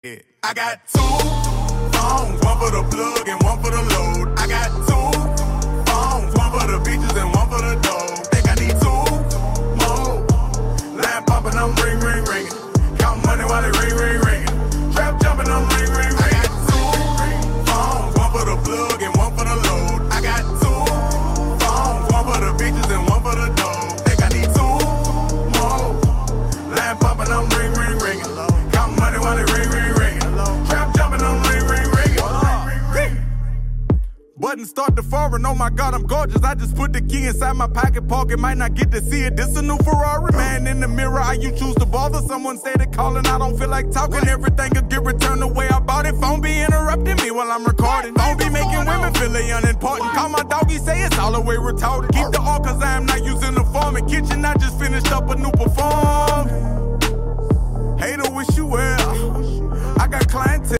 I got 2 phones, one for the plug and one for the load. I got 2 phones, one for the bitches and one for the dough. Think I need 2 more. Line popping, I'm ring, ring, ringing. Count money while it ring, ring, ringing. Trap jumping, I'm ring, ring, ringing. I got 2 phones, one for the plug and one for the load. I got 2 phones, one for the bitches and one for the dough. Think I need 2 more. Line popping, I'm ring, ring, ringing. Count money while it ring, ring, ringing. Trap jumping, I'm ring, ring, ringing. Button start to foreign, oh my God, I'm gorgeous. I just put the key inside my pocket, pocket, might not get to see it. This a new Ferrari, man in the mirror. How you choose to bother? Someone say they calling, I don't feel like talking. Everything could get returned the way I bought it. Phone be interrupting me while I'm recording. Phone be making women feel they unimportant. Call my doggy, say it's all the way retarded. Keep the all cause I am not using the form. In kitchen, I just finished up a new perform. Hater wish you well.